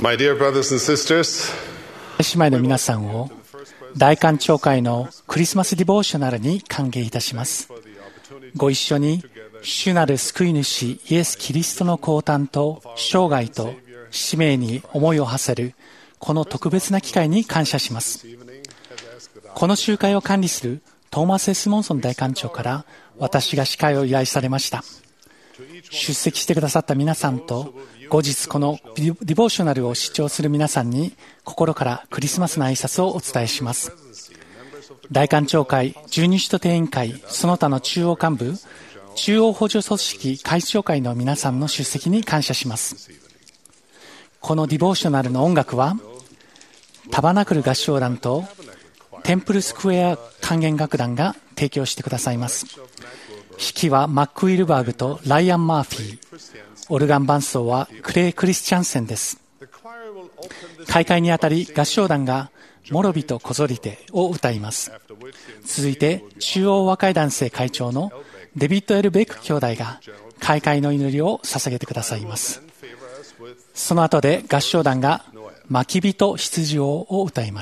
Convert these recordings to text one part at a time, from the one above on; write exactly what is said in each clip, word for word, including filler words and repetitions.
My dear brothers and sisters, 姉妹の皆さんを大韓教会のクリスマスディボーショナルに歓迎いたします。ご一緒に主なる救い主イエス・キリストの降誕と生涯と使命に思いを馳せるこの特別な機会に感謝します。この集会を管理するトーマス・エスモンソン大監長から私が司会を依頼されました。出席してくださった皆さんと後日このディボーショナルを視聴する皆さんに心からクリスマスの挨拶をお伝えします。大韓教会十二使徒定員会その他の中央幹部中央補助組織会長会の皆さんの出席に感謝します。このディボーショナルの音楽はタバナクル合唱団とテンプルスクエア管弦楽団が提供してくださいます。指揮はマック・ウィルバーグとライアン・マーフィー、オルガン伴奏はクレイ・クリスチャンセンです。開会にあたり合唱団がモロビとコゾリテを歌います。続いて中央和解団生会長のデビッド・エル・ベック兄弟が開会の祈りを捧げてくださいます。その後で合唱団が牧人羊王を歌います。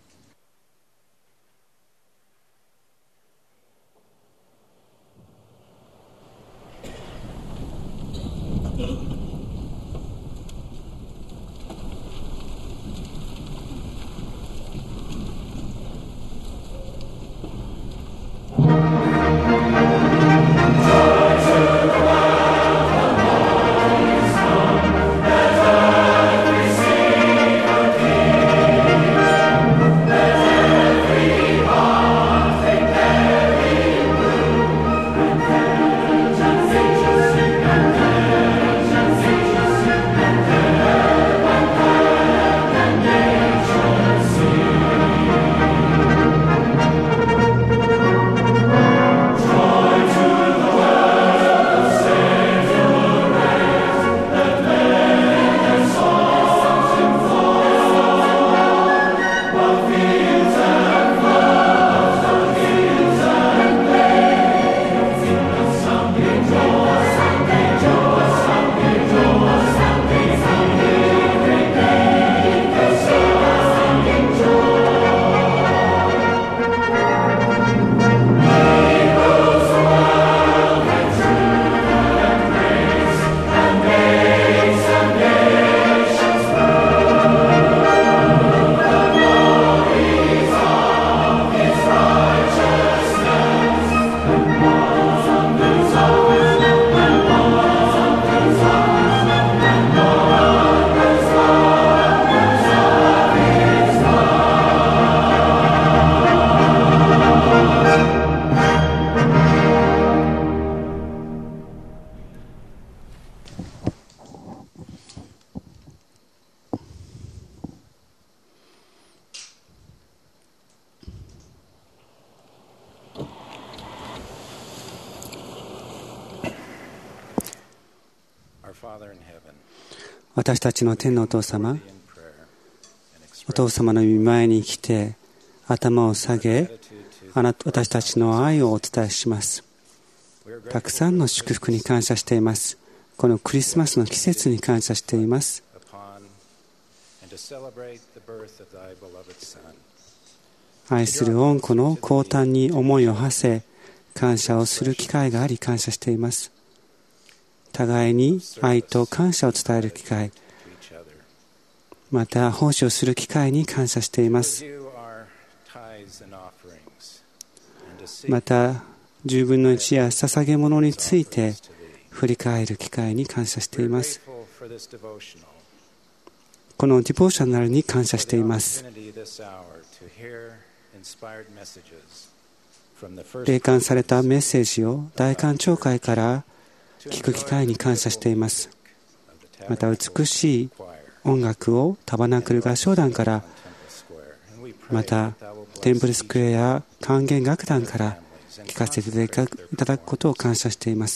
私たちの天のお父様、お父様の御前に来て頭を下げ、あなた私たちの愛をお伝えします。たくさんの祝福に感謝しています。このクリスマスの季節に感謝しています。愛する御子の降誕に思いを馳せ、感謝をする機会があり感謝しています。互いに愛と感謝を伝える機会、また奉仕をする機会に感謝しています。またじゅうぶんのいちや捧げ物について振り返る機会に感謝しています。このディボーショナルに感謝しています。霊感されたメッセージを大韓教会から聞く機会に感謝しています。また美しい音楽をタバナクル合唱団から、またテンプルスクエア管弦楽団から聞かせていただくことを感謝しています。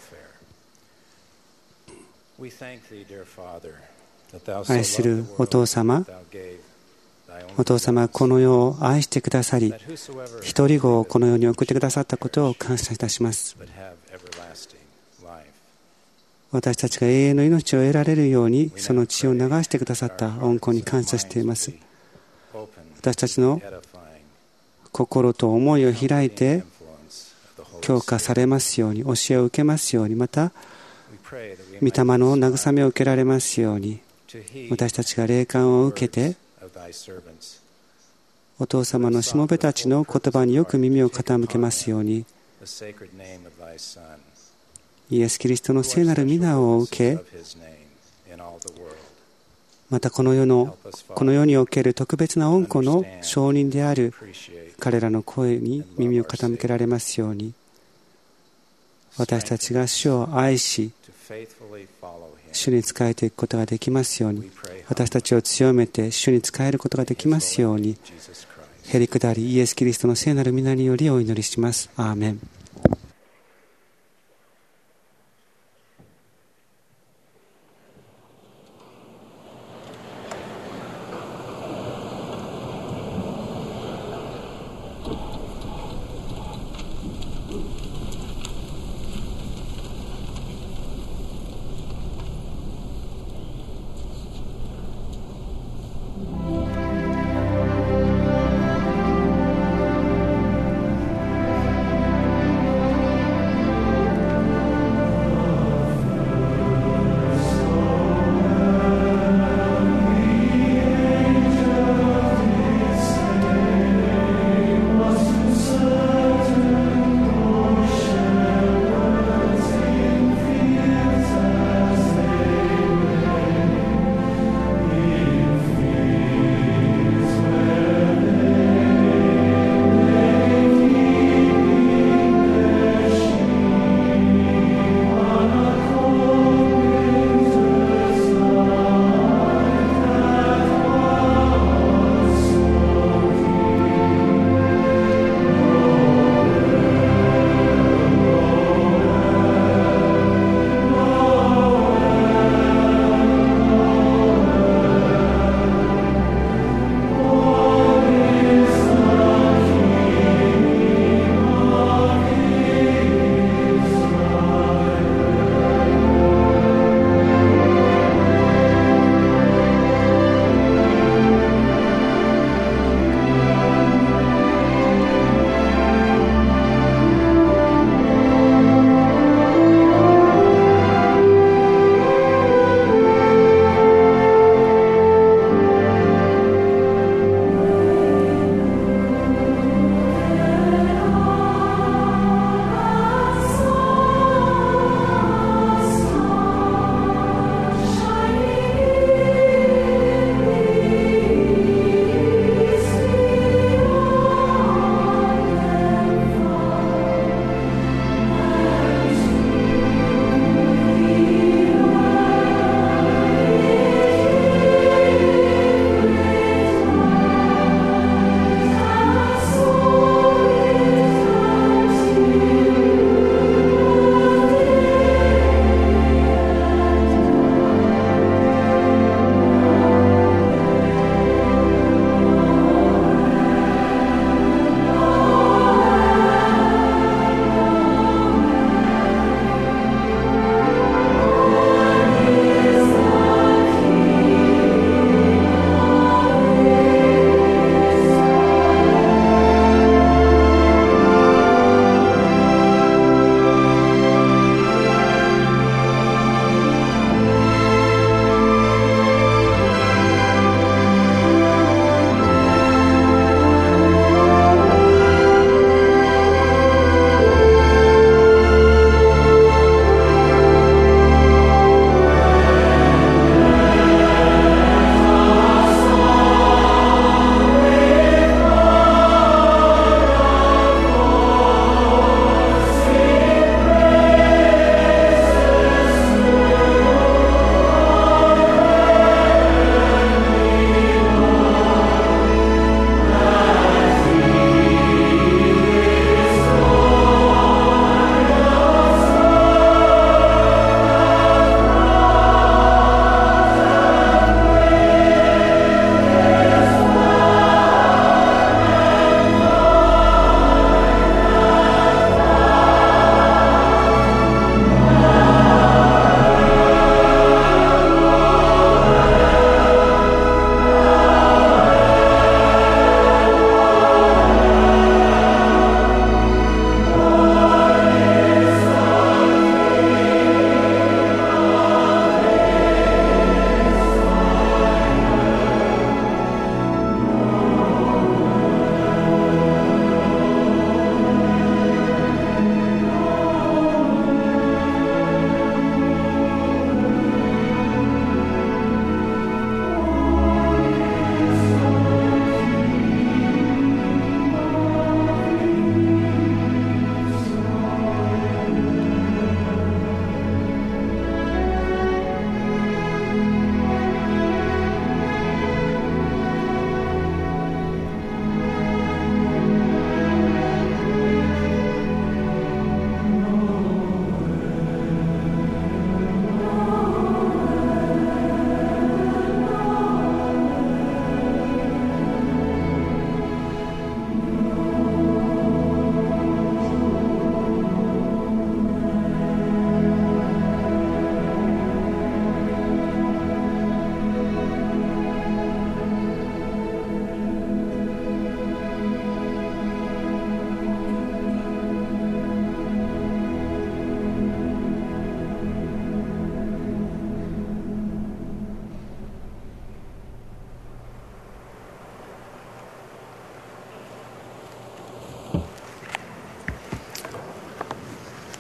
愛するお父様、お父様はこの世を愛してくださり、一人子をこの世に送ってくださったことを感謝いたします。 私たちが永遠の命を得られるようにその血を流してくださった恩子に感謝しています。私たちの心と思いを開いて強化されますように、教えを受けますように、また御霊の慰めを受けられますように、私たちが霊感を受けてお父様のしもべたちの言葉によく耳を傾けますように、イエス・キリストの聖なる皆を受け、またこの世のこの世における特別な恩子の証人である彼らの声に耳を傾けられますように、私たちが主を愛し主に仕えていくことができますように、私たちを強めて主に仕えることができますように、へりくだりイエス・キリストの聖なる皆によりお祈りします。アーメン。 「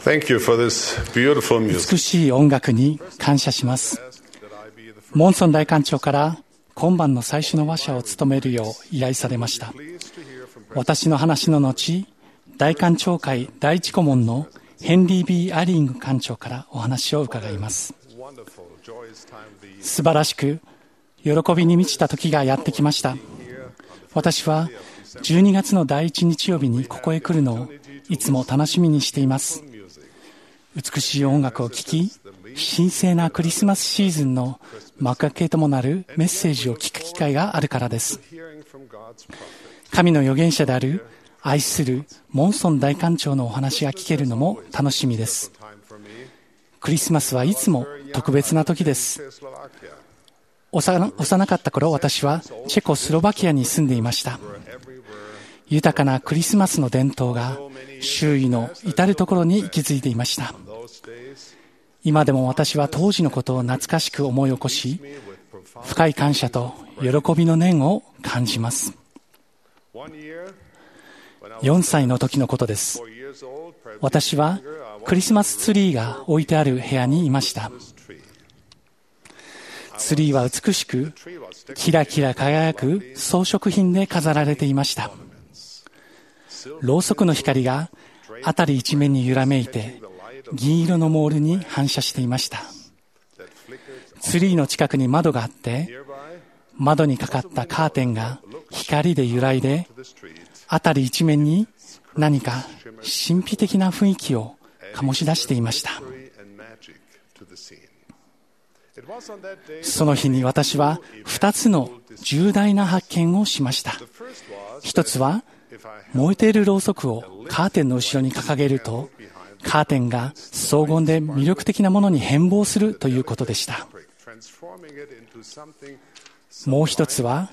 Thank you for this beautiful music. 美しい音楽に感謝します。モンソン大館長から今晩の最初の話者を務めるよう依頼されました。私の話の後、大館長会第一顧問のヘンリー・ビー・アリング館長からお話を伺います。素晴らしく喜びに満ちた時がやってきました。私はじゅうにがつの第一日曜日にここへ来るのをいつも楽しみにしています。美しい音楽を聴き、神聖なクリスマスシーズンの幕開けともなるメッセージを聞く機会があるからです。神の預言者である愛するモンソン大館長のお話が聞けるのも楽しみです。クリスマスはいつも特別な時です。幼かった頃、私はチェコスロバキアに住んでいました。豊かなクリスマスの伝統が周囲の至るところに息づいていました。今でも私は当時のことを懐かしく思い起こし、深い感謝と喜びの念を感じます。よんさいの時のことです。私はクリスマスツリーが置いてある部屋にいました。ツリーは美しく、キラキラ輝く装飾品で飾られていました。ろうそくの光が辺り一面に揺らめいて、銀色のモールに反射していました。ツリーの近くに窓があって、窓にかかったカーテンが光で揺らいで、辺り一面に何か神秘的な雰囲気を醸し出していました。その日に私は二つの重大な発見をしました。一つは、燃えているろうそくをカーテンの後ろに掲げると、カーテンが荘厳で魅力的なものに変貌するということでした。もう一つは、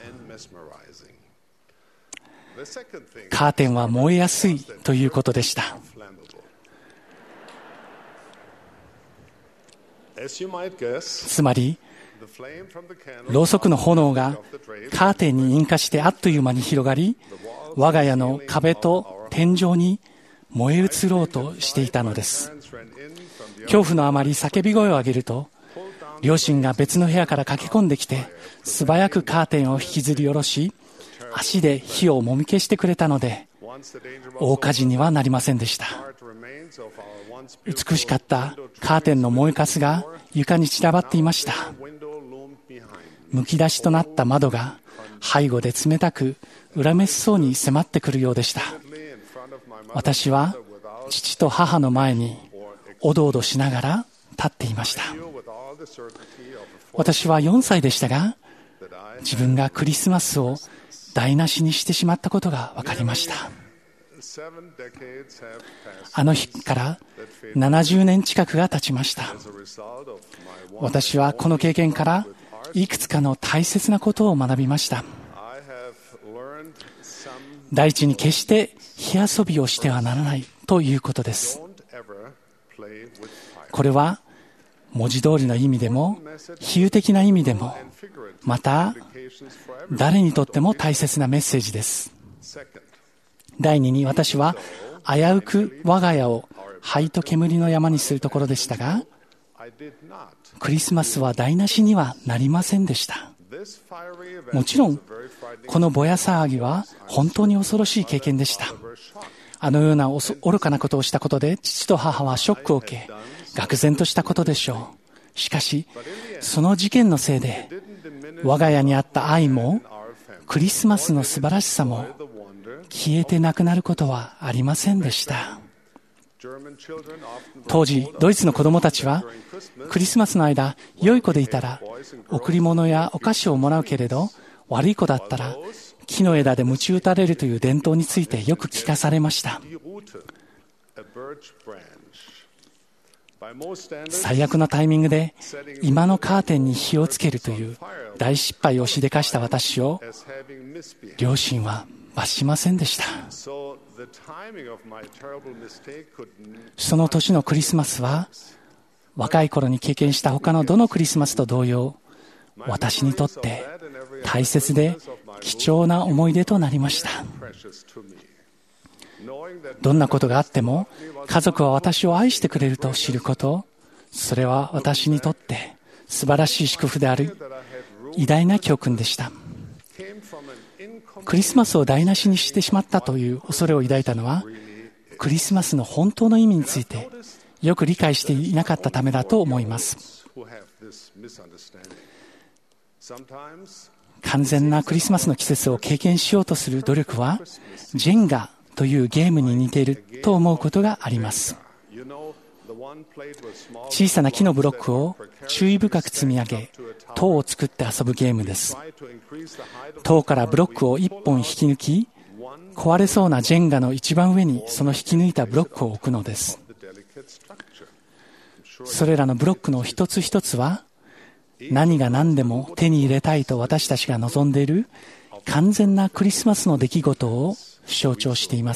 カーテンは燃えやすいということでした。つまり、ろうそくの炎がカーテンに引火してあっという間に広がり、我が家の壁と天井に燃え移ろうとしていたのです。恐怖のあまり叫び声を上げると、両親が別の部屋から駆け込んできて、素早くカーテンを引きずり下ろし、足で火をもみ消してくれたので、大火事にはなりませんでした。美しかったカーテンの燃えかすが床に散らばっていました。むき出しとなった窓が背後で冷たく恨めしそうに迫ってくるようでした。私は父と母の前におどおどしながら立っていました。私はよんさいでしたが、自分がクリスマスを台無しにしてしまったことが分かりました。あの日からななじゅうねん近くが経ちました。私はこの経験からいくつかの大切なことを学びました。第一に決して火遊びをしてはならないということです。これは文字通りの意味でも比喩的な意味でも、また誰にとっても大切なメッセージです。第二に、私は危うく我が家を灰と煙の山にするところでしたが、クリスマスは台無しにはなりませんでした。もちろんこのぼや騒ぎは本当に恐ろしい経験でした。あのような愚かなことをしたことで父と母はショックを受け、愕然としたことでしょう。しかしその事件のせいで我が家にあった愛もクリスマスの素晴らしさも消えてなくなることはありませんでした。当時ドイツの子供たちはクリスマスの間、良い子でいたら贈り物やお菓子をもらうけれど、悪い子だったら木の枝で鞭打たれるという伝統についてよく聞かされました。最悪のタイミングで居間のカーテンに火をつけるという大失敗をしでかした私を両親は罰しませんでした。その年のクリスマスは若い頃に経験した他のどのクリスマスと同様、私にとって大切で貴重な思い出となりました。 どんなことがあっても家族は私を愛してくれると知ること、それは私にとって素晴らしい祝福である偉大な教訓でした。クリスマスを台無しにしてしまったという恐れを抱いたのは、クリスマスの本当の意味についてよく理解していなかったためだと思います。完全なクリスマスの季節を経験しようとする努力は、ジェンガというゲームに似ていると思うことがあります。小さな木のブロックを注意深く積み上げ、塔を作って遊ぶゲームです。塔からブロックを一本引き抜き、壊れそうなジェンガの一番上にその引き抜いたブロックを置くのです。それらのブロックの一つ一つは、何が何でも手に入れたいと私たちが望んでいる完全なクリスマスの出来事を象徴しています。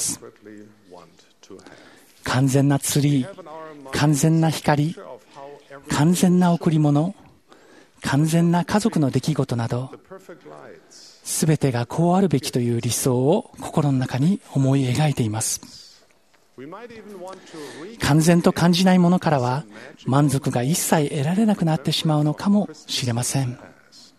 完全なツリー、完全な光、完全な贈り物、完全な家族の出来事など、すべてがこうあるべきという理想を心の中に思い描いています。完全と感じないものからは満足が一切得られなくなってしまうのかもしれません。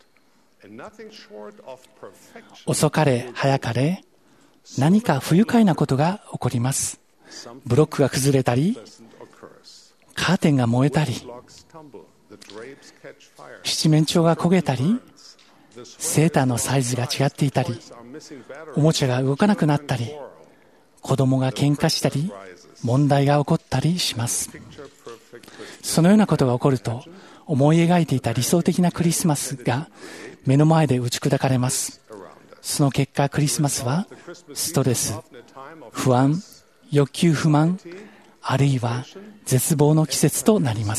遅かれ早かれ何か不愉快なことが起こります。ブロックが崩れたり、カーテンが燃えたり、七面鳥が焦げたり、セーターのサイズが違っていたり、おもちゃが動かなくなったり、子供が喧嘩したり、問題が起こったりします。そのようなことが起こると、思い描いていた理想的なクリスマスが目の前で打ち砕かれます。その結果、クリスマスはストレス、不安、欲求不満、あるいは絶望の季節となります。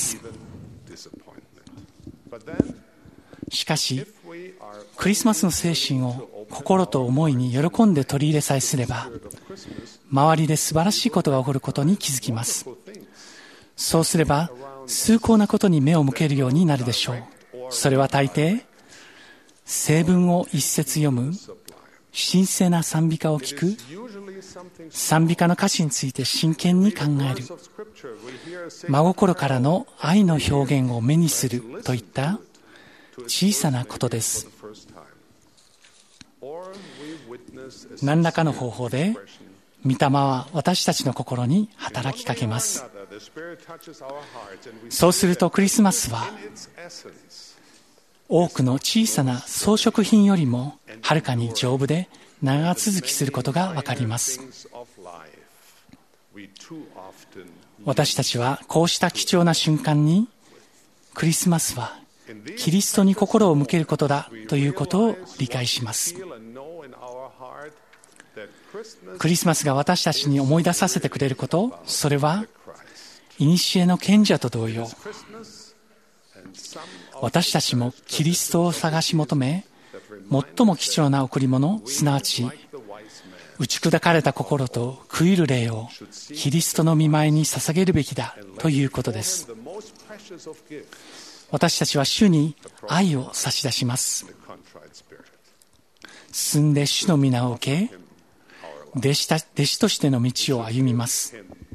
しかし、クリスマスの精神を心と思いに喜んで取り入れさえすれば、周りで素晴らしいことが起こることに気づきます。そうすれば、崇高なことに目を向けるようになるでしょう。それは大抵、聖文を一節読む、神聖な賛美歌を聞く、賛美歌の歌詞について真剣に考える、真心からの愛の表現を目にするといった小さなことです。何らかの方法で御霊は私たちの心に働きかけます。そうするとクリスマスは多くの小さな装飾品よりもはるかに丈夫で長続きすることがわかります。私たちはこうした貴重な瞬間に、クリスマスはキリストに心を向けることだということを理解します。クリスマスが私たちに思い出させてくれること、それは古の賢者と同様、私たちもキリストを探し求め、最も貴重な贈り物、すなわち打ち砕かれた心と悔いる霊をキリストの御前に捧げるべきだということです。私たちは主に愛を差し出します。進んで主の皆を受け、弟子た、弟子としての道を歩みます。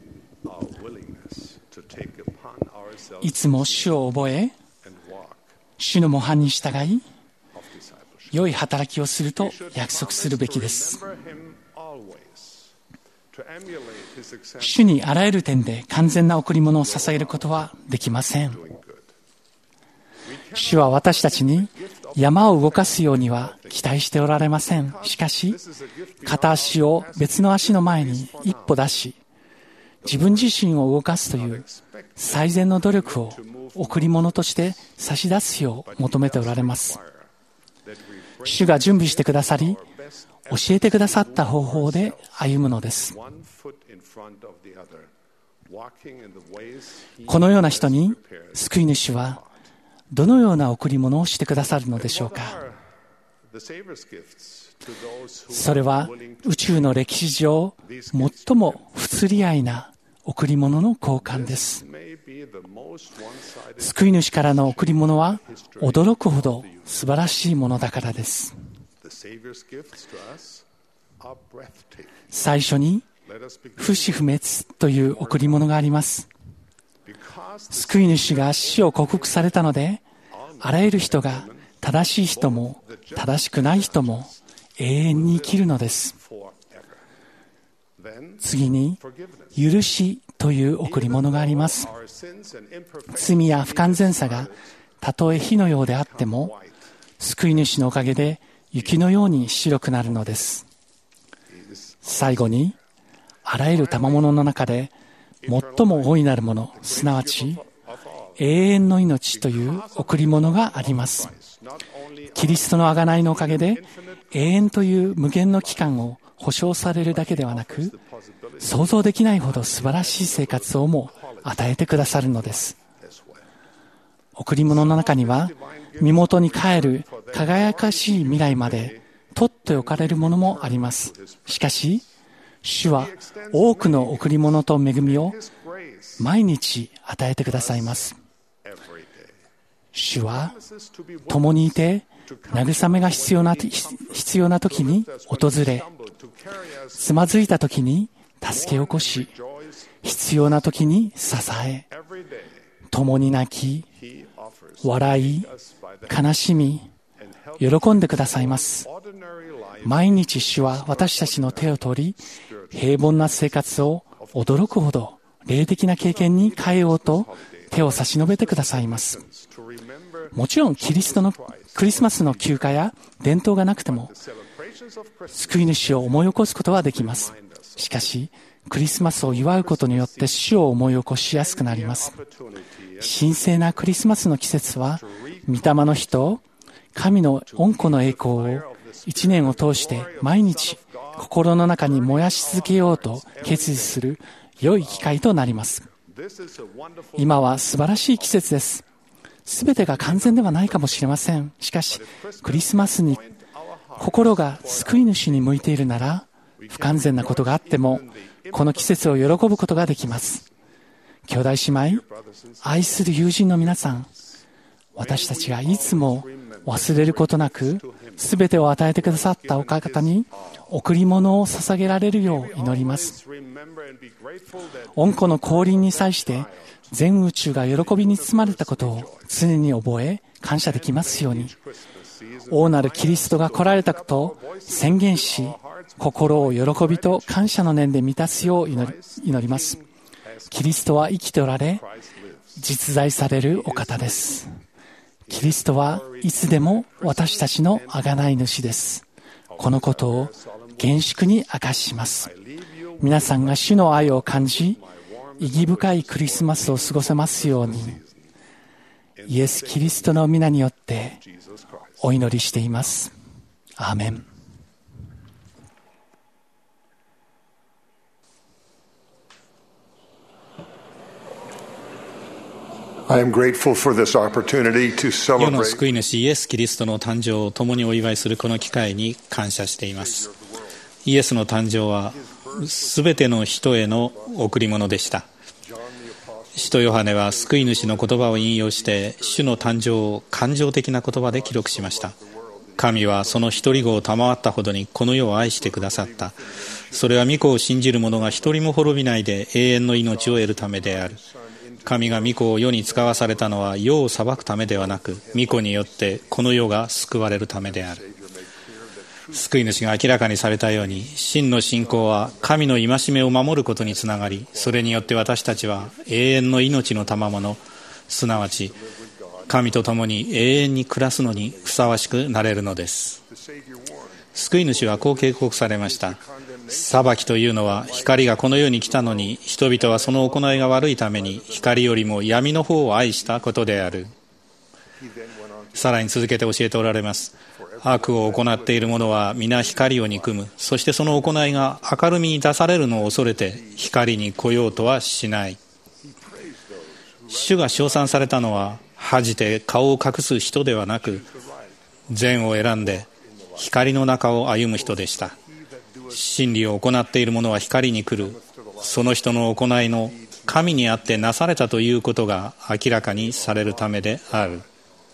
いつも主を覚え、主の模範に従い、良い働きをすると約束するべきです。主にあらゆる点で完全な贈り物を捧げることはできません。主は私たちに山を動かすようには期待しておられません。しかし、片足を別の足の前に一歩出し、自分自身を動かすという最善の努力を贈り物として差し出すよう求めておられます。主が準備してくださり、教えてくださった方法で歩むのです。このような人に救い主はどのような贈り物をしてくださるのでしょうか。それは宇宙の歴史上最も不釣り合いな贈り物の交換です。救い主からの贈り物は驚くほど素晴らしいものだからです。最初に不死不滅という贈り物があります。救い主が死を克服されたので、あらゆる人が正しい人も正しくない人も永遠に生きるのです。次に、許しという贈り物があります。罪や不完全さがたとえ火のようであっても、救い主のおかげで雪のように白くなるのです。最後に、あらゆる賜物の中で最も大いなるもの、すなわち永遠の命という贈り物があります。キリストの贖いのおかげで永遠という無限の期間を保証されるだけではなく、想像できないほど素晴らしい生活をも与えてくださるのです。贈り物の中には、身元に帰る輝かしい未来まで取っておかれるものもあります。しかし、主は多くの贈り物と恵みを毎日与えてくださいます。主は共にいて慰めが必要な、必要な時に訪れ、つまずいた時に助け起こし、必要な時に支え、共に泣き、笑い、悲しみ、喜んでくださいます。毎日主は私たちの手を取り、平凡な生活を驚くほど霊的な経験に変えようと手を差し伸べてくださいます。もちろんキリストのクリスマスの休暇や伝統がなくても救い主を思い起こすことはできます。しかしクリスマスを祝うことによって主を思い起こしやすくなります。神聖なクリスマスの季節は御霊の日と神の恩子の栄光を一年を通して毎日心の中に燃やし続けようと決意する良い機会となります。今は素晴らしい季節です。すべてが完全ではないかもしれません。しかしクリスマスに心が救い主に向いているなら、不完全なことがあってもこの季節を喜ぶことができます。兄弟姉妹、愛する友人の皆さん、私たちがいつも忘れることなくすべてを与えてくださったお方に贈り物を捧げられるよう祈ります。恩子の降臨に際して全宇宙が喜びに包まれたことを常に覚え感謝できますように、大なるキリストが来られたことを宣言し、心を喜びと感謝の念で満たすよう祈り、祈ります。キリストは生きておられ実在されるお方です。キリストはいつでも私たちの贖い主です。このことを厳粛に明かします。皆さんが主の愛を感じ、意義深いクリスマスを過ごせますように、イエス・キリストの皆によってお祈りしています。アーメン。 I am grateful for this opportunity to 世の celebrate 救い主イエス・キリストの誕生を共にお祝いするこの機会に感謝しています。イエスの誕生はすべての人への贈り物でした。使徒ヨハネは救い主の言葉を引用して主の誕生を感情的な言葉で記録しました。神はその一人子を賜ったほどにこの世を愛してくださった。それは御子を信じる者が一人も滅びないで永遠の命を得るためである。神が御子を世に使わされたのは世を裁くためではなく、御子によってこの世が救われるためである。救い主が明らかにされたように、真の信仰は神の戒めを守ることにつながり、それによって私たちは永遠の命の賜物、すなわち神と共に永遠に暮らすのにふさわしくなれるのです。救い主はこう警告されました。裁きというのは光がこの世に来たのに、人々はその行いが悪いために光よりも闇の方を愛したことである。さらに続けて教えておられます。悪を行っている者は皆光を憎む。そしてその行いが明るみに出されるのを恐れて光に来ようとはしない。主が称賛されたのは恥じて顔を隠す人ではなく、善を選んで光の中を歩む人でした。真理を行っている者は光に来る。その人の行いの神にあってなされたということが明らかにされるためである。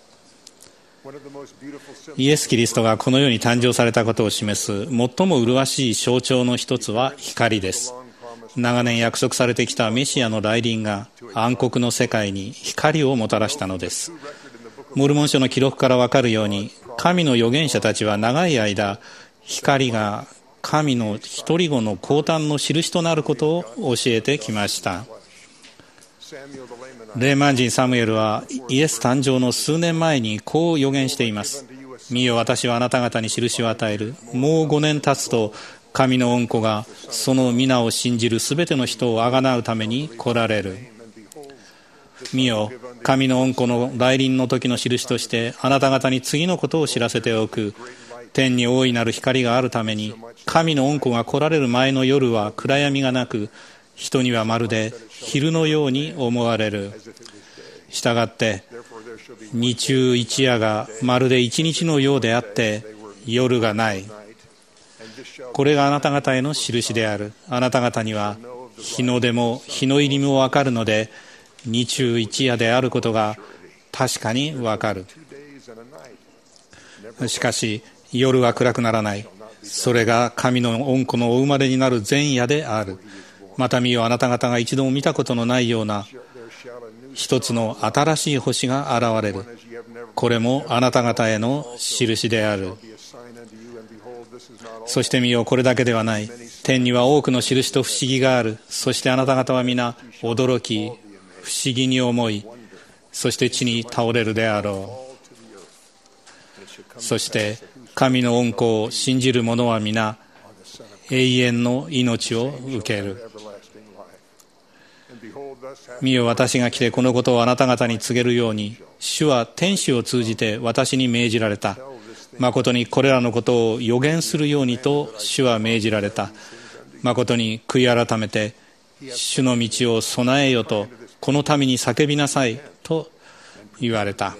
イエス・キリストがこの世に誕生されたことを示す最も麗しい象徴の一つは光です。 長年約束されてきたメシアの来臨が暗黒の世界に光をもたらしたのです。モルモン書の記録からわかるように、神の預言者たちは長い間、光が神の一人子の降誕の印となることを教えてきました。レーマン人サムエルはイエス誕生の数年前にこう預言しています。見よ、私はあなた方に印を与える。もうごねん経つと、神の御子がその皆を信じるすべての人をあがなうために来られる。見よ、神の御子の来臨の時の印としてあなた方に次のことを知らせておく。天に大いなる光があるために、神の御子が来られる前の夜は暗闇がなく、人にはまるで昼のように思われる。したがって日中一夜がまるで一日のようであって夜がない。これがあなた方への印である。あなた方には日の出も日の入りもわかるので、日中一夜であることが確かにわかる。しかし夜は暗くならない。それが神の御子のお生まれになる前夜である。また見よ、あなた方が一度も見たことのないような一つの新しい星が現れる。これもあなた方への印である。そして見よ、これだけではない。天には多くの印と不思議がある。そしてあなた方は皆驚き、不思議に思い、そして地に倒れるであろう。そして神の御子を信じる者は皆永遠の命を受ける。見よ、私が来てこのことをあなた方に告げるように、主は天使を通じて私に命じられた。誠にこれらのことを予言するようにと主は命じられた。誠に悔い改めて主の道を備えよと、この民に叫びなさいと言われた。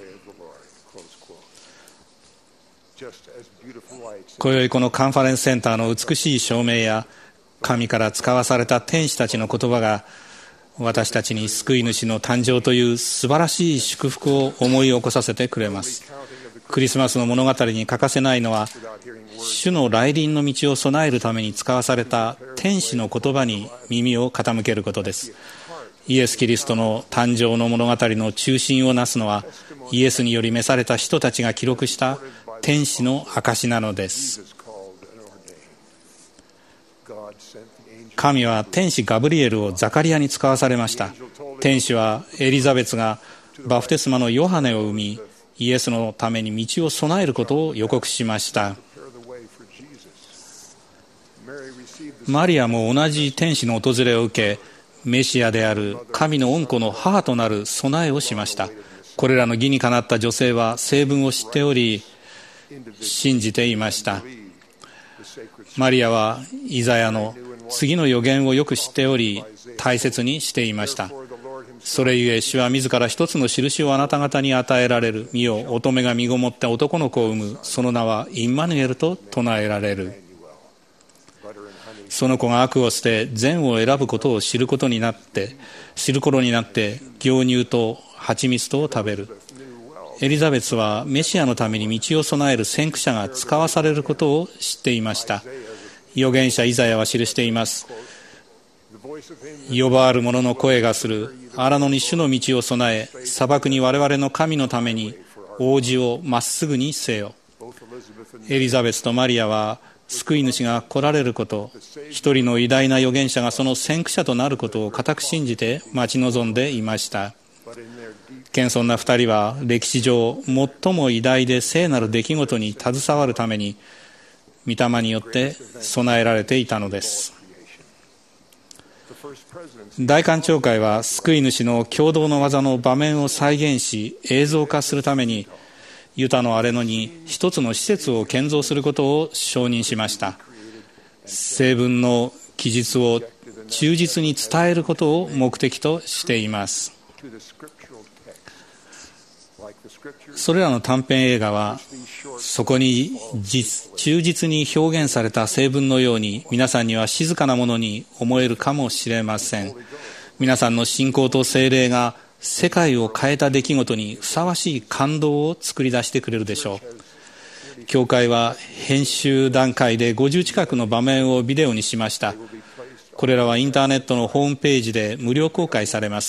今宵このカンファレンスセンターの美しい照明や神から使わされた天使たちの言葉が、私たちに救い主の誕生という素晴らしい祝福を思い起こさせてくれます。クリスマスの物語に欠かせないのは、主の来臨の道を備えるために使わされた天使の言葉に耳を傾けることです。イエス・キリストの誕生の物語の中心をなすのは、イエスにより召された人たちが記録した天使の証なのです。神は天使ガブリエルをザカリアに使わされました。天使はエリザベスがバプテスマのヨハネを生み、イエスのために道を備えることを予告しました。マリアも同じ天使の訪れを受け、メシアである神の御子の母となる備えをしました。これらの義にかなった女性は聖文を知っており、信じていました。マリアはイザヤの次の予言をよく知っており、大切にしていました。それゆえ主は自ら一つの印をあなた方に与えられる。見よ、乙女が身ごもって男の子を産む。その名はインマヌエルと唱えられる。その子が悪を捨て善を選ぶことを知ることになって知る頃になって牛乳と蜂蜜とを食べる。エリザベスはメシアのために道を備える先駆者が使わされることを知っていました。預言者イザヤは記しています。呼ばわる者の声がする。荒野に主の道を備え、砂漠に我々の神のために王子をまっすぐにせよ。エリザベスとマリアは救い主が来られること、一人の偉大な預言者がその先駆者となることを固く信じて待ち望んでいました。謙遜な二人は歴史上最も偉大で聖なる出来事に携わるために御霊によって備えられていたのです。大官庁会は救い主の共同の技の場面を再現し映像化するためにユタのアレノに一つの施設を建造することを承認しました。聖文の記述を忠実に伝えることを目的としています。それらの短編映画はそこに忠実に表現された聖文のように皆さんには静かなものに思えるかもしれません。皆さんの信仰と聖霊が世界を変えた出来事にふさわしい感動を作り出してくれるでしょう。教会は編集段階でごじゅう近くの場面をビデオにしました。 これらはインターネットのホームページで無料公開されます。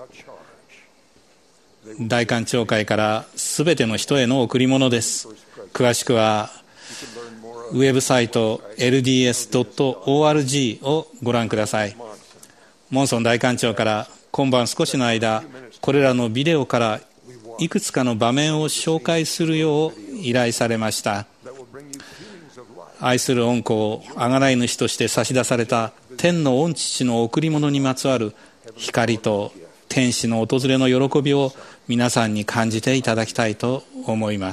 大韓教会からすべての人への贈り物です。詳しくはウェブサイト エルディーエスドットオーアールジー をご覧ください。モンソン大監長から今晩少しの間、これらのビデオからいくつかの場面を紹介するよう依頼されました。愛する御子を贖い主として差し出された天の御父の贈り物にまつわる光と天使の訪れの喜びを皆さんに感じていただきたいと思います。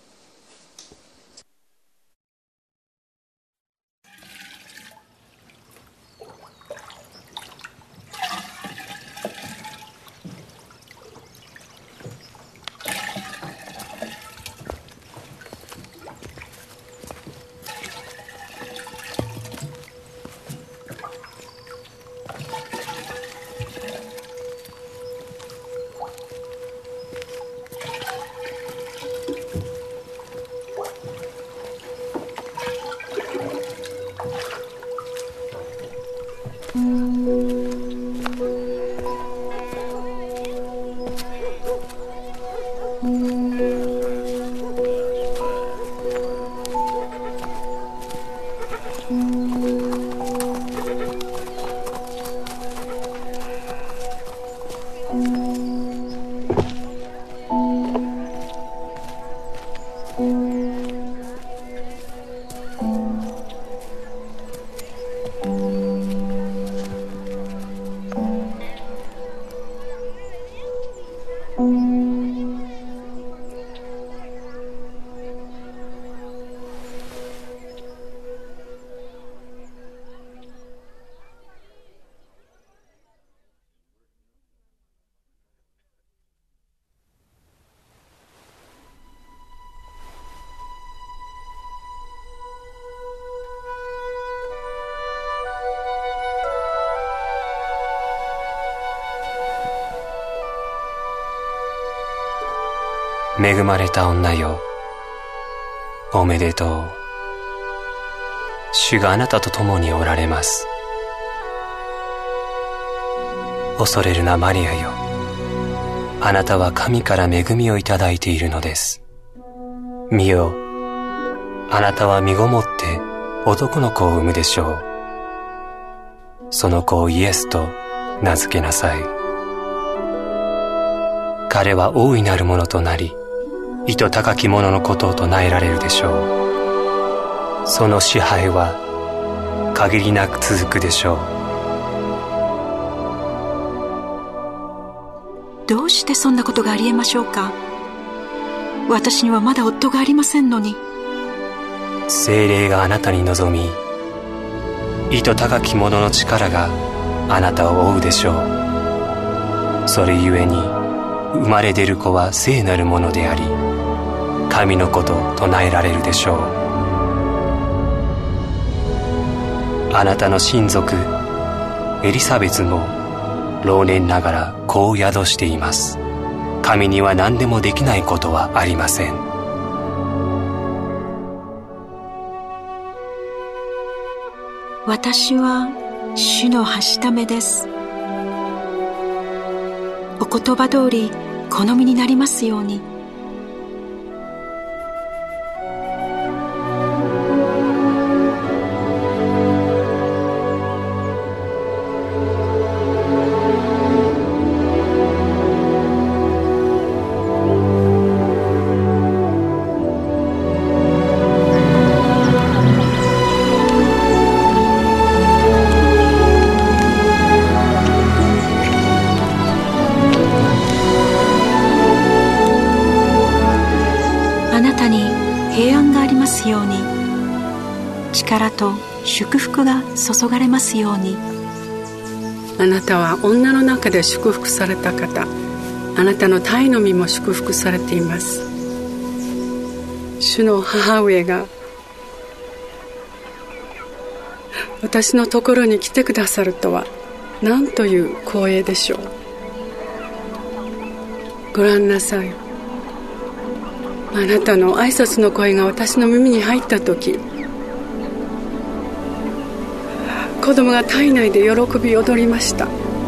恵まれた女よ、おめでとう。主があなたと共におられます。恐れるなマリアよ、あなたは神から恵みをいただいているのです。見よ、あなたは身ごもって男の子を産むでしょう。その子をイエスと名付けなさい。彼は大いなるものとなり、意図高き者のことを唱えられるでしょう。その支配は限りなく続くでしょう。どうしてそんなことがありえましょうか。私にはまだ夫がありませんのに。 聖霊があなたに望み、意図高き者の力があなたを覆うでしょう。それゆえに生まれ出る子は聖なるものであり、神の子と唱えられるでしょう。あなたの親族エリザベスも老年ながら子を宿しています。神には何でもできないことはありません。 私は主のはしためです。お言葉通り好みになりますように。ように、力と祝福が注がれますように。 あなたは女の中で祝福された方、あなたの胎の身も祝福されています。主の母上が私のところに来てくださるとは何という光栄でしょう。ご覧なさい。あなたの挨拶の声が私の耳に入ったとき、 子供が体内で喜び踊りました。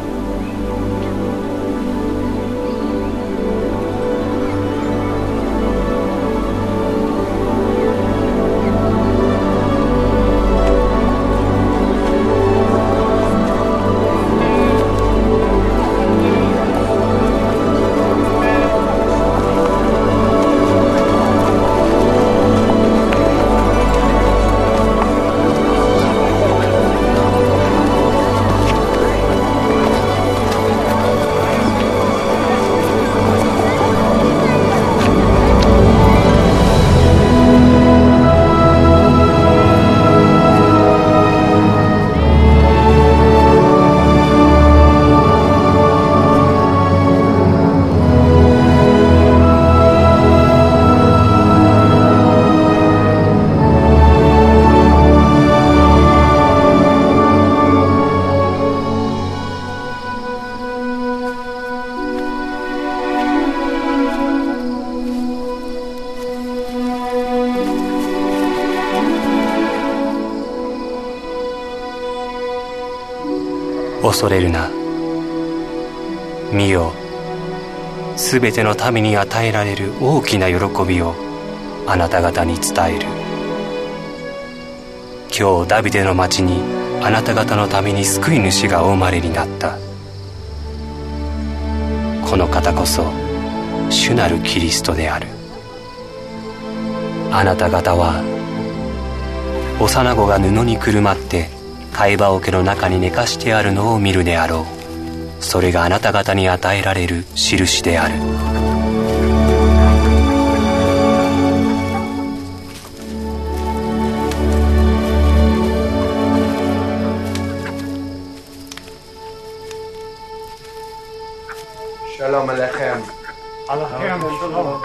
恐れるな。見よ、すべての民に与えられる大きな喜びをあなた方に伝える。今日ダビデの町にあなた方のために救い主がお生まれになった。この方こそ主なるキリストである。あなた方は幼子が布にくるまって貝羽桶の中に寝かしてあるのを見るであろう。それがあなた方に与えられる印である。 Shalom Aleichem. Aleichem Shalom.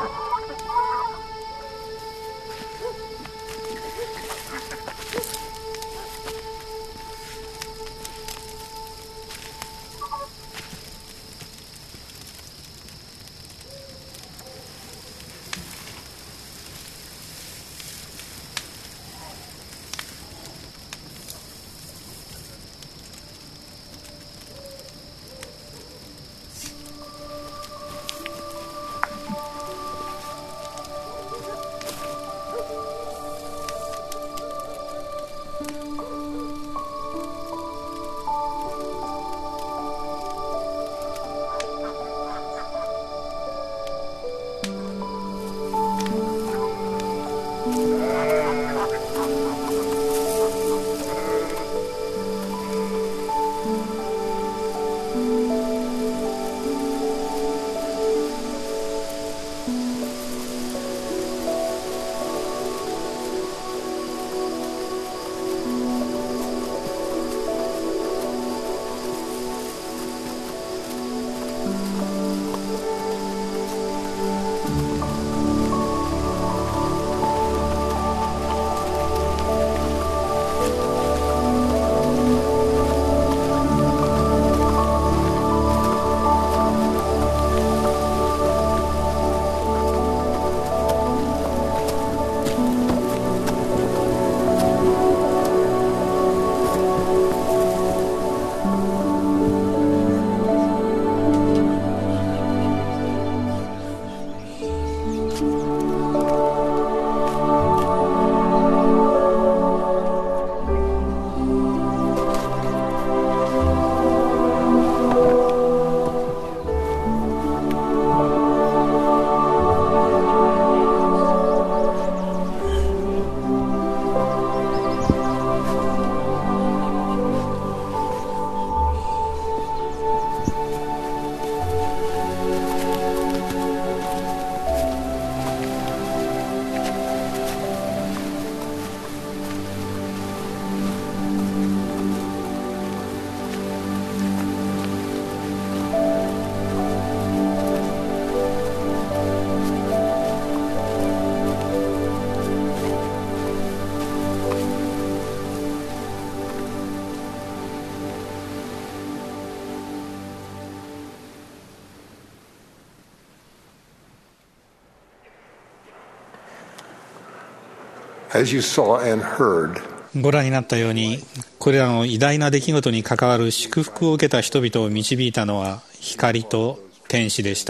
As you saw and heard, ご覧になったように、 これらの偉大な出来事に関わる祝福を受けた人々を導いたのは光と天使でした。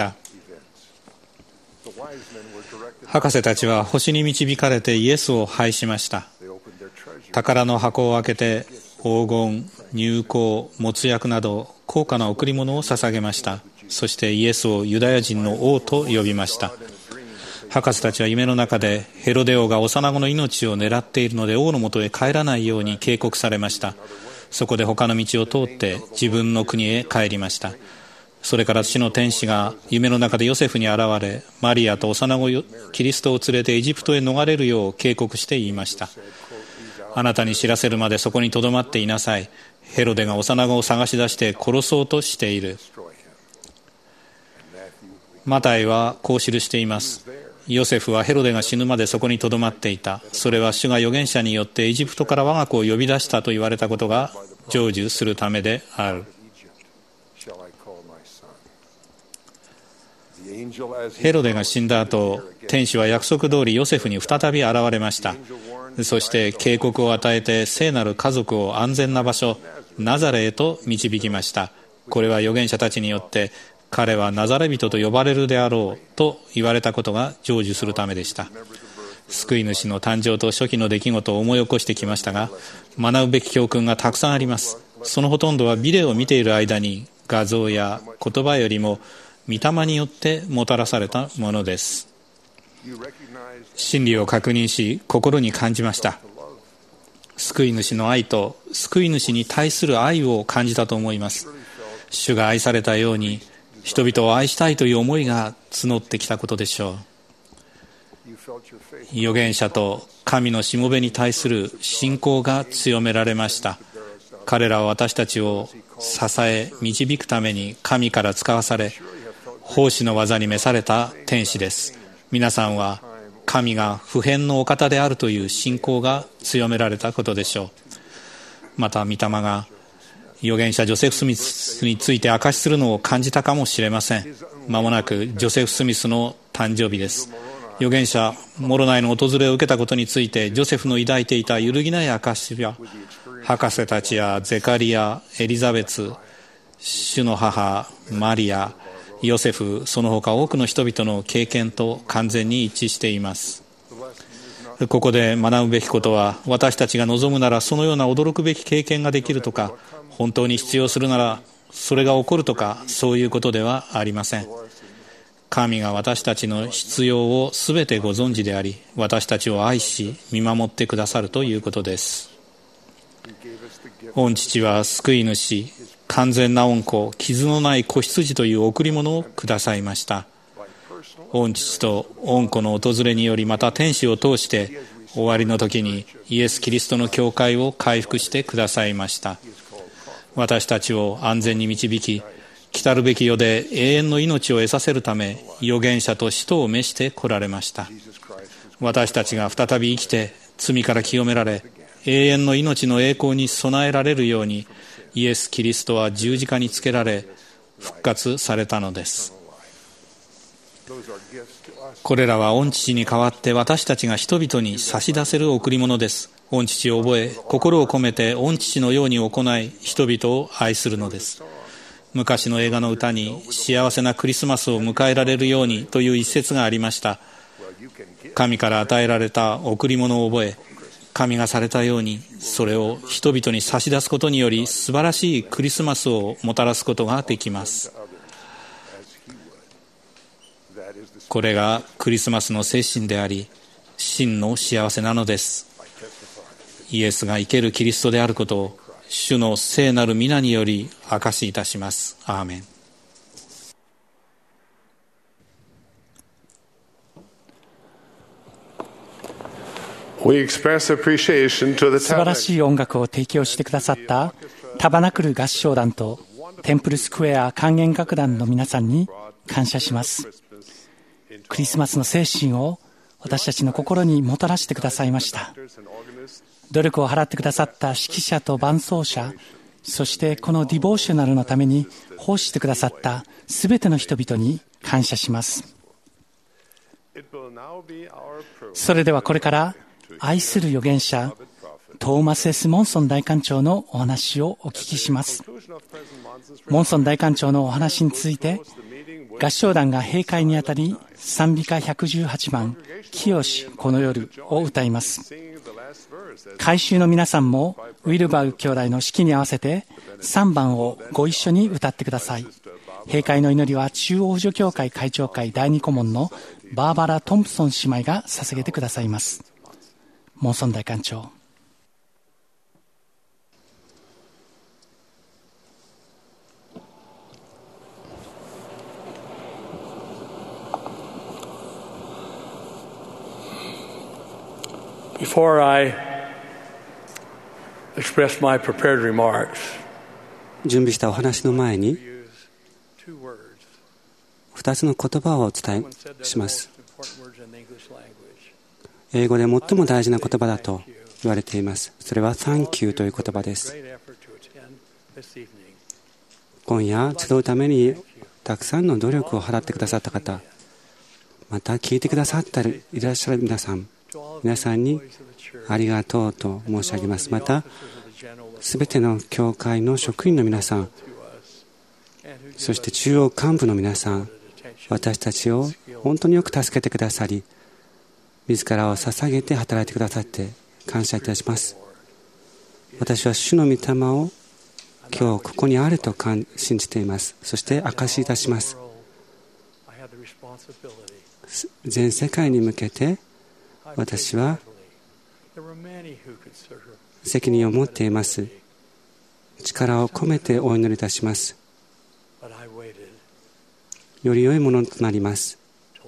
博士たちは星に導かれてイエスを拝しました。宝の箱を開けて黄金、乳香、没薬など高価な贈り物を捧げました。そしてイエスをユダヤ人の王と呼びました。博士たちは夢の中でヘロデ王が幼子の命を狙っているので王のもとへ帰らないように警告されました。そこで他の道を通って自分の国へ帰りました。それから主の天使が夢の中でヨセフに現れ、マリアと幼子キリストを連れてエジプトへ逃れるよう警告して言いました。あなたに知らせるまでそこにとどまっていなさい。ヘロデが幼子を探し出して殺そうとしている。マタイはこう記しています。ヨセフはヘロデが死ぬまでそこにとどまっていた。それは主が預言者によってエジプトから我が子を呼び出したと言われたことが成就するためである。ヘロデが死んだ後、天使は約束通りヨセフに再び現れました。そして警告を与えて聖なる家族を安全な場所ナザレへと導きました。これは預言者たちによって彼はナザレ人と呼ばれるであろうと言われたことが成就するためでした。救い主の誕生と初期の出来事を思い起こしてきましたが、学ぶべき教訓がたくさんあります。そのほとんどはビデオを見ている間に画像や言葉よりも御霊によってもたらされたものです。真理を確認し心に感じました。救い主の愛と救い主に対する愛を感じたと思います。主が愛されたように人々を愛したいという思いが募ってきたことでしょう。預言者と神のしもべに対する信仰が強められました。彼らは私たちを支え導くために神から使わされ、奉仕の技に召された天使です。皆さんは神が不変のお方であるという信仰が強められたことでしょう。また御霊が預言者ジョセフ・スミスについて証しするのを感じたかもしれません。まもなくジョセフ・スミスの誕生日です。預言者モロナイの訪れを受けたことについてジョセフの抱いていた揺るぎない証しや博士たちやゼカリア、エリザベツ、主の母マリア、ヨセフ、その他多くの人々の経験と完全に一致しています。ここで学ぶべきことは、私たちが望むならそのような驚くべき経験ができるとか、本当に必要するならそれが起こるとか、そういうことではありません。神が私たちの必要をすべてご存知であり、私たちを愛し見守ってくださるということです。御父は救い主、完全な御子、傷のない子羊という贈り物をくださいました。御父と御子の訪れにより、また天使を通して終わりの時にイエス・キリストの教会を回復してくださいました。私たちを安全に導き、来たるべき世で永遠の命を得させるため、預言者と使徒を召して来られました。私たちが再び生きて罪から清められ、永遠の命の栄光に備えられるように、イエス・キリストは十字架につけられ復活されたのです。これらは御父に代わって私たちが人々に差し出せる贈り物です。御父を覚え、心を込めて御父のように行い、人々を愛するのです。昔の映画の歌に、幸せなクリスマスを迎えられるようにという一節がありました。神から与えられた贈り物を覚え、神がされたようにそれを人々に差し出すことにより、素晴らしいクリスマスをもたらすことができます。これがクリスマスの精神であり、真の幸せなのです。イエスが生けるキリストであることを主の聖なる皆により証しいたします。アーメン。 We express appreciation to the 素晴らしい音楽を提供してくださったタバナクル合唱団とテンプルスクエア管弦楽団の皆さんに感謝します。クリスマスの精神を私たちの心にもたらしてくださいました。努力を払ってくださった指揮者と伴奏者、そしてこのディボーショナルのために奉仕してくださったすべての人々に感謝します。それではこれから愛する預言者トーマス S. モンソン大官長のお話をお聞きします。モンソン大官長のお話について、合唱団が閉会にあたり賛美歌ひゃくじゅうはちばん清しこの夜を歌います。改修の皆さんもウィルバーグ兄弟の指揮に合わせてさんばんをご一緒に歌ってください。閉会の祈りは中央扶助協会会長会だいに顧問のバーバラ・トンプソン姉妹が捧げてくださいます。モンソン大官長。 Before I express my prepared remarks, 準備したお話の前にふたつの言葉をお伝えします。英語で最も大事な言葉だと言われています。それは Thank you という言葉です。今夜集うためにたくさんの努力を払ってくださった方、また聞いてくださっていらっしゃる皆さん、皆さんにありがとうと申し上げます。またすべての教会の職員の皆さん、そして中央幹部の皆さん、私たちを本当によく助けてくださり、自らを捧げて働いてくださって感謝いたします。私は主の御霊を今日ここにあると信じています。そして証しいたします。全世界に向けて私は責任を持っています。力を込めてお祈りいたします。より良いものとなります。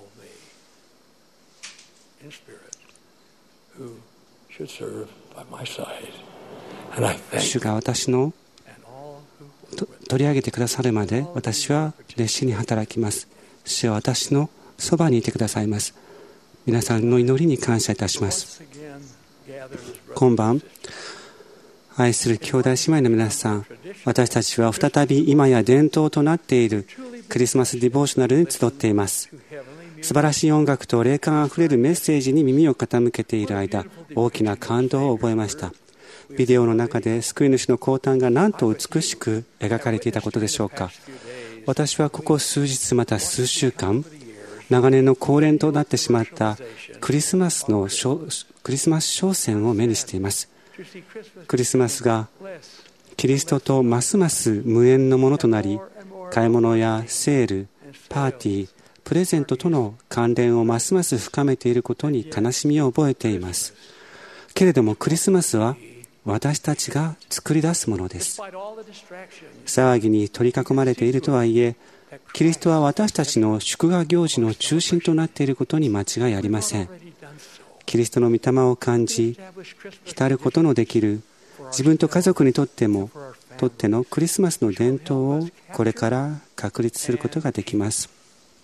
主が私の取り上げてくださるまで私は熱心に働きます。主は私のそばにいてくださいます。皆さんの祈りに感謝いたします。今晩、愛する兄弟姉妹の皆さん、私たちは再び今や伝統となっているクリスマスディボーショナルに集っています。素晴らしい音楽と霊感あふれるメッセージに耳を傾けている間、大きな感動を覚えました。ビデオの中で救い主の降誕がなんと美しく描かれていたことでしょうか。私はここ数日また数週間、長年の恒例となってしまったクリスマスのクリスマス商戦を目にしています。クリスマスがキリストとますます無縁のものとなり、買い物やセール、パーティー、プレゼントとの関連をますます深めていることに悲しみを覚えています。けれどもクリスマスは私たちが作り出すものです。騒ぎに取り囲まれているとはいえ、キリストは私たちの祝賀行事の中心となっていることに間違いありません。キリストの御霊を感じ、浸ることのできる自分と家族にとってもとってのクリスマスの伝統をこれから確立することができます。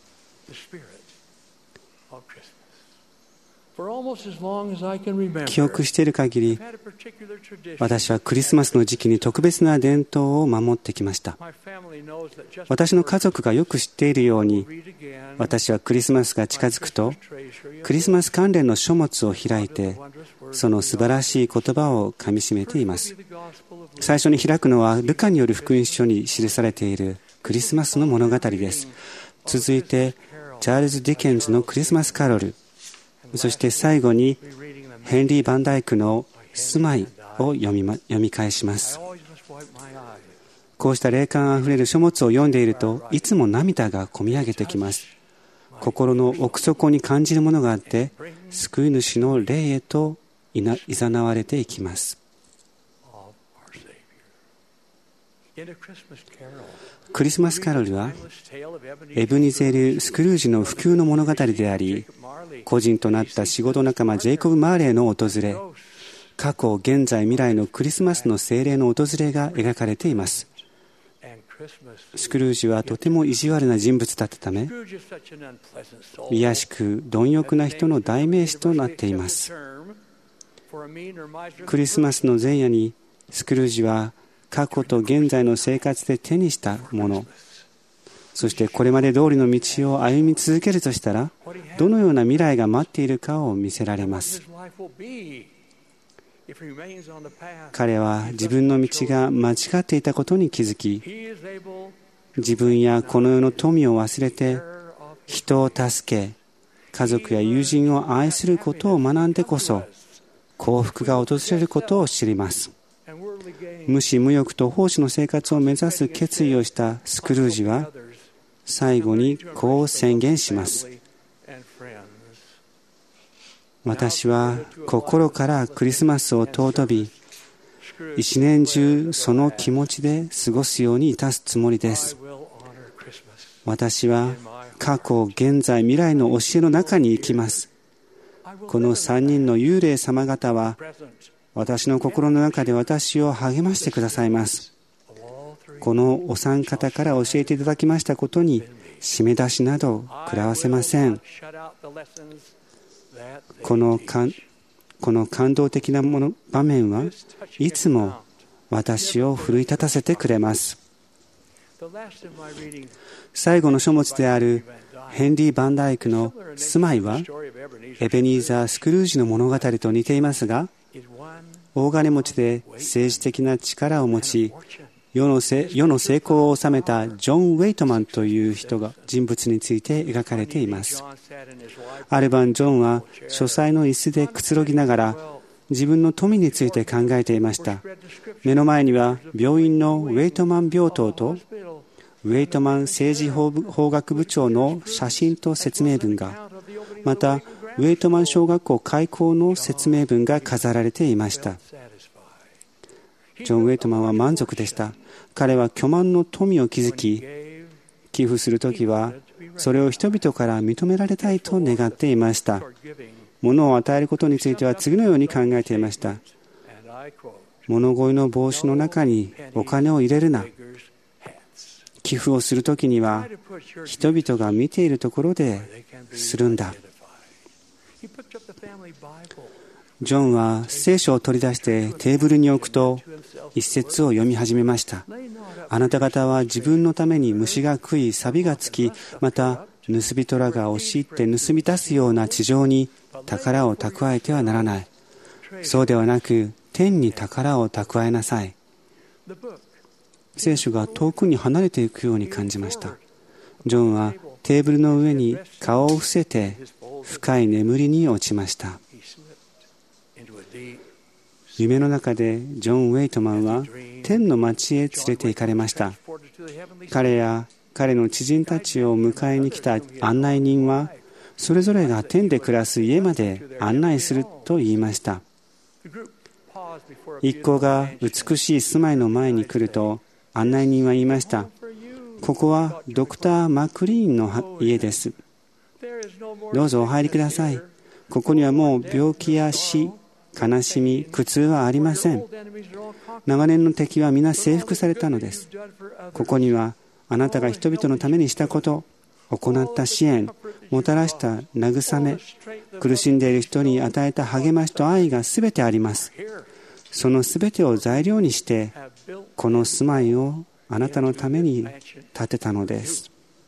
記憶している限り、私はクリスマスの時期に特別な伝統を守ってきました。私の家族がよく知っているように、私はクリスマスが近づくとクリスマス関連の書物を開いて、その素晴らしい言葉をかみしめています。最初に開くのはルカによる福音書に記されているクリスマスの物語です。続いてチャールズ・ディケンズのクリスマスカロル、そして最後にヘンリー・バンダイクの住まいを読み、ま、読み返します。こうした霊感あふれる書物を読んでいると、いつも涙がこみ上げてきます。心の奥底に感じるものがあって、救い主の霊へといな、いざなわれていきます。クリスマスカロルはエブニゼル・スクルージの普及の物語であり、個人となった仕事仲間ジェイコブ・マーレーの訪れ、過去、現在、未来のクリスマスの聖霊の訪れが描かれています。スクルージはとても意地悪な人物だったため、卑やしく貪欲な人の代名詞となっています。クリスマスの前夜にスクルージは過去と現在の生活で手にしたもの、そしてこれまで通りの道を歩み続けるとしたら、どのような未来が待っているかを見せられます。 彼は自分の道が間違っていたことに気づき、自分やこの世の富を忘れて人を助け、家族や友人を愛することを学んでこそ幸福が訪れることを知ります。無私無欲と奉仕の生活を目指す決意をしたスクルージは最後にこう宣言します。私は心からクリスマスを尊び、一年中その気持ちで過ごすようにいたすつもりです。私は過去、現在、未来の教えの中に生きます。この三人の幽霊様方は私の心の中で私を励ましてくださいます。このお三方から教えていただきましたことに締め出しなど食らわせません。このかこの感動的なもの場面はいつも私を奮い立たせてくれます。最後の書物であるヘンリー・バンダイクの住まいはエベニーザー・スクルージの物語と似ていますが、大金持ちで政治的な力を持ち、世のせ世の成功を収めたジョン・ウェイトマンという人が人物について描かれています。ある晩、ジョンは書斎の椅子でくつろぎながら自分の富について考えていました。目の前には病院のウェイトマン病棟とウェイトマン政治法学部長の写真と説明文が、またウェイトマン小学校開校の説明文が飾られていました。ジョン・ウェイトマンは満足でした。彼は巨万の富を築き、寄付するときはそれを人々から認められたいと願っていました。物を与えることについては次のように考えていました。物乞いの帽子の中にお金を入れるな。寄付をするときには人々が見ているところでするんだ。ジョンは聖書を取り出してテーブルに置くと一節を読み始めました。あなた方は自分のために虫が食い、錆がつき、また盗人らが押し入って盗み出すような地上に宝を蓄えてはならない。そうではなく天に宝を蓄えなさい。聖書が遠くに離れていくように感じました。ジョンはテーブルの上に顔を伏せて深い眠りに落ちました。夢の中でジョン・ウェイトマンは天の町へ連れて行かれました。彼や彼の知人たちを迎えに来た案内人はそれぞれが天で暮らす家まで案内すると言いました。一行が美しい住まいの前に来ると案内人は言いました。ここはドクター・マクリーンの家です。どうぞお入りください。ここにはもう病気や死、悲しみ、苦痛はありません。長年の敵は皆征服されたのです。ここにはあなたが人々のためにしたこと、行った支援、もたらした慰め、苦しんでいる人に与えた励ましと愛がすべてあります。そのすべてを材料にしてこの住まいをあなたのために建てたのです。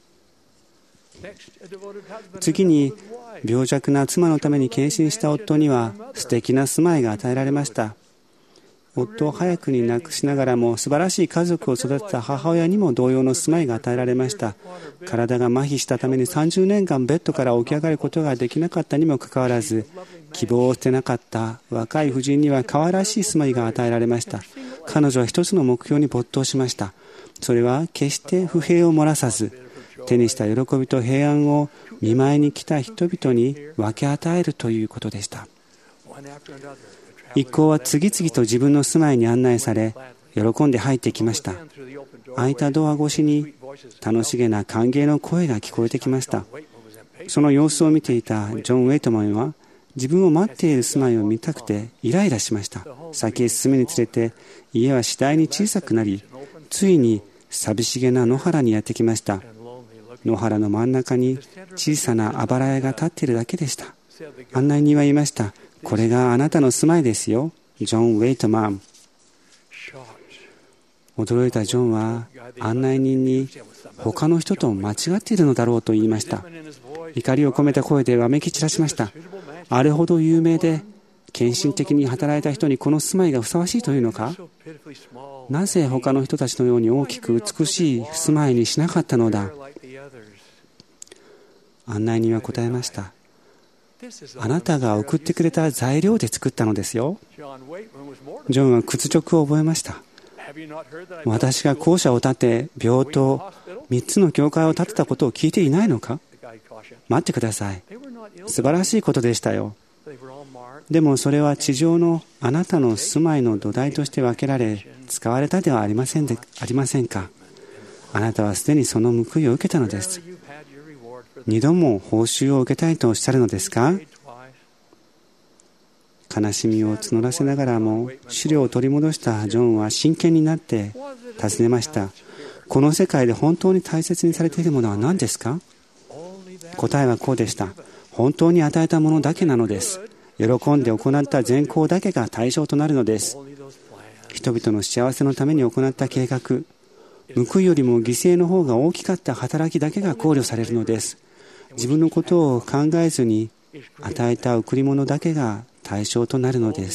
次に病弱な妻のために献身した夫には素敵な住まいが与えられました。夫を早くに亡くしながらも素晴らしい家族を育てた母親にも同様の住まいが与えられました。体が麻痺したためにさんじゅうねんかんベッドから起き上がることができなかったにもかかわらず、希望を捨てなかった若い婦人には可愛らしい住まいが与えられました。彼女は一つの目標に没頭しました。それは決して不平を漏らさず、手にした喜びと平安を見舞いに来た人々に分け与えるということでした。一行は次々と自分の住まいに案内され、喜んで入ってきました。開いたドア越しに楽しげな歓迎の声が聞こえてきました。その様子を見ていたジョン・ウェイトマンは自分を待っている住まいを見たくてイライラしました。先へ進むにつれて家は次第に小さくなり、ついに寂しげな野原にやってきました。野原の真ん中に小さなあばら屋が立っているだけでした。案内人は言いました。これがあなたの住まいですよ、ジョン・ウェイトマン。驚いたジョンは案内人に他の人と間違っているのだろうと言いました。怒りを込めた声でわめき散らしました。あれほど有名で献身的に働いた人にこの住まいがふさわしいというのか？なぜ他の人たちのように大きく美しい住まいにしなかったのだ？案内人は答えました。あなたが送ってくれた材料で作ったのですよ。ジョンは屈辱を覚えました。私が校舎を建て、病棟、みっつの教会を建てたことを聞いていないのか？待ってください。素晴らしいことでしたよ。でもそれは地上のあなたの住まいの土台として分けられ、使われたではありませんで、ありませんか。あなたはすでにその報いを受けたのです。二度も報酬を受けたいとおっしゃるのですか？悲しみを募らせながらも資料を取り戻したジョンは真剣になって尋ねました。この世界で本当に大切にされているものは何ですか？答えはこうでした。本当に与えたものだけなのです。喜んで行った善行だけが対象となるのです。人々の幸せのために行った計画、報いよりも犠牲の方が大きかった働きだけが考慮されるのです。自分のことを考えずに与えた贈り物だけが対象となるのです。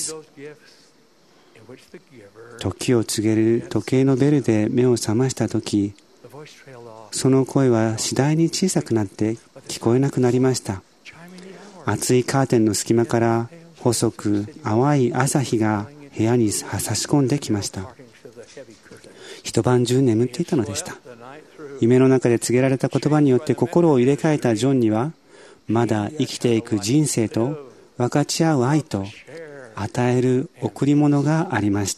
時を告げる時計のベルで目を覚ましたとき、その声は次第に小さくなって聞こえなくなりました。厚いカーテンの隙間から細く淡い朝日が部屋に差し込んできました。一晩中眠っていたのでした。夢の中で告げられた言葉によって心を入れ替えたジョンには、まだ生きていく人生と分かち合う愛と与える贈り物がありました。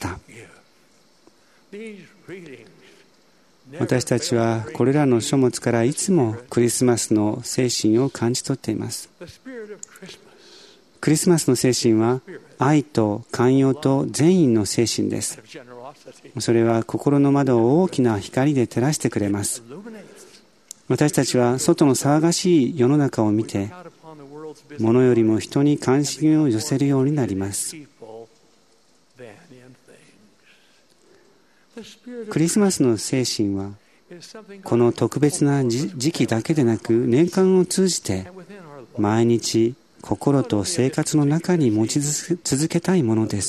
私たちはこれらの書物からいつもクリスマスの精神を感じ取っています。クリスマスの精神は愛と寛容と善意の精神です。それは心の窓を大きな光で照らしてくれます。私たちは外の騒がしい世の中を見て、物よりも人に関心を寄せるようになります。クリスマスの精神はこの特別な時期だけでなく、年間を通じて毎日心と生活の中に持ち続けたいものです。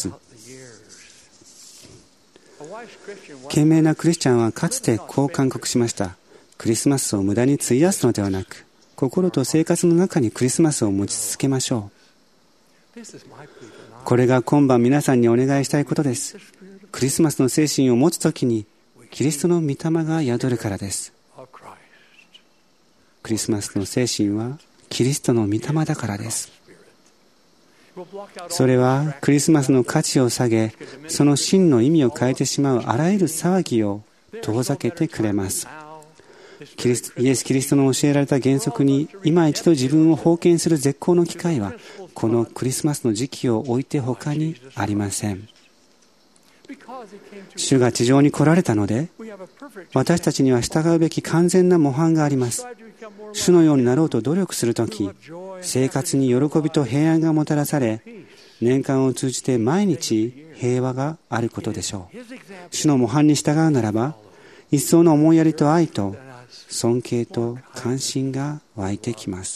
賢明なクリスチャンはかつてこう勧告しました。クリスマスを無駄に費やすのではなく、心と生活の中にクリスマスを持ち続けましょう。これが今晩皆さんにお願いしたいことです。クリスマスの精神を持つときにキリストの御霊が宿るからです。クリスマスの精神はキリストの御霊だからです。それはクリスマスの価値を下げ、その真の意味を変えてしまうあらゆる騒ぎを遠ざけてくれます。キリスイエス・キリストの教えられた原則に今一度自分を封建する絶好の機会は、このクリスマスの時期を置いて他にありません。主が地上に来られたので、私たちには従うべき完全な模範があります。主のようになろうと努力するとき、生活に喜びと平安がもたらされ、年間を通じて毎日平和があることでしょう。主の模範に従うならば、一層の思いやりと愛と尊敬と関心が湧いてきます。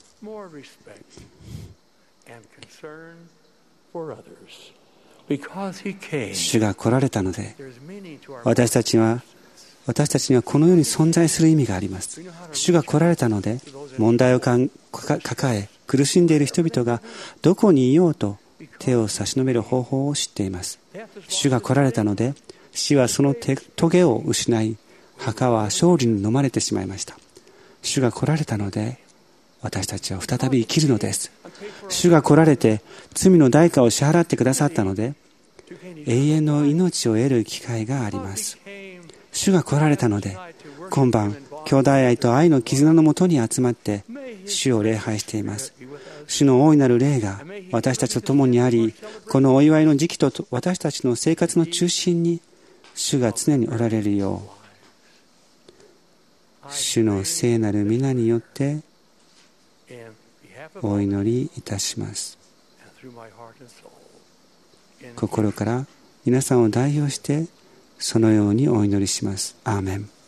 主が来られたので、私たちは私たちにはこの世に存在する意味があります。主が来られたので、問題を抱え苦しんでいる人々がどこにいようと手を差し伸べる方法を知っています。主が来られたので、死はそのトゲを失い、墓は勝利に飲まれてしまいました。主が来られたので、私たちは再び生きるのです。主が来られて罪の代価を支払ってくださったので、永遠の命を得る機会があります。主が来られたので、今晩兄弟愛と愛の絆のもとに集まって主を礼拝しています。主の大いなる霊が私たちと共にあり、このお祝いの時期と私たちの生活の中心に主が常におられるよう、主の聖なる皆によってお祈りいたします。心から皆さんを代表してそのようにお祈りします。アーメン。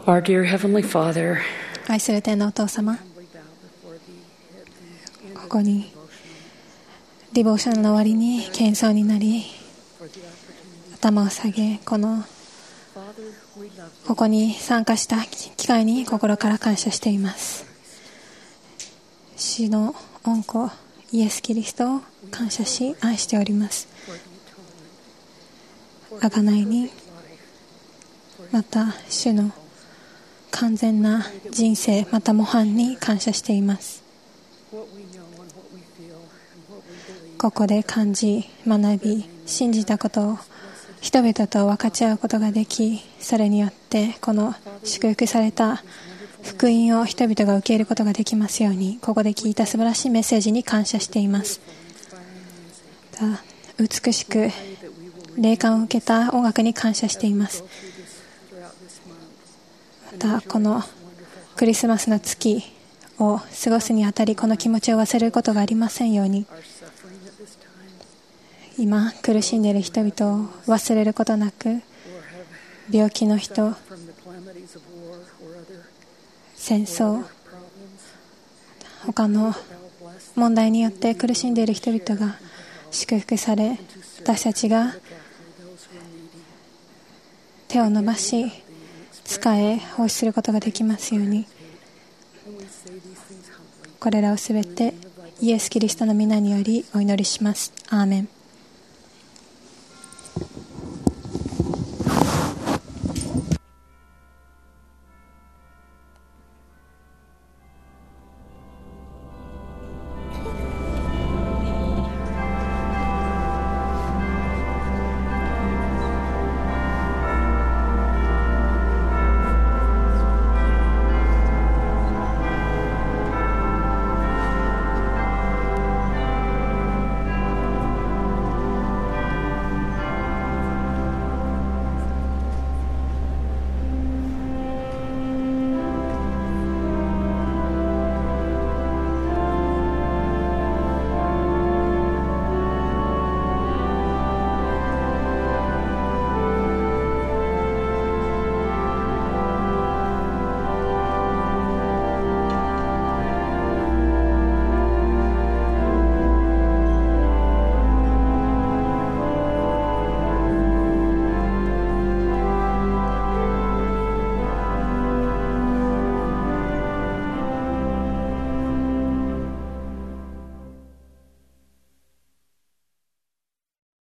Our dear Heavenly Father, 愛する天のお父様、ここにディボーションの終わりに謙遜になり頭を下げ、このここに参加した機会に心から感謝しています。主の御子イエス・キリストを感謝し愛しております。贖いに、また主の完全な人生、また模範に感謝しています。ここで感じ、学び、信じたことを人々と分かち合うことができ、それによってこの祝福された福音を人々が受け入れることができますように、ここで聞いた素晴らしいメッセージに感謝しています。美しく霊感を受けた音楽に感謝しています。またこのクリスマスの月を過ごすにあたり、この気持ちを忘れることがありませんように、今苦しんでいる人々を忘れることなく、病気の人、戦争、他の問題によって苦しんでいる人々が祝福され、私たちが手を伸ばし使え奉仕することができますように、これらをすべてイエス・キリストの皆によりお祈りします。アーメン。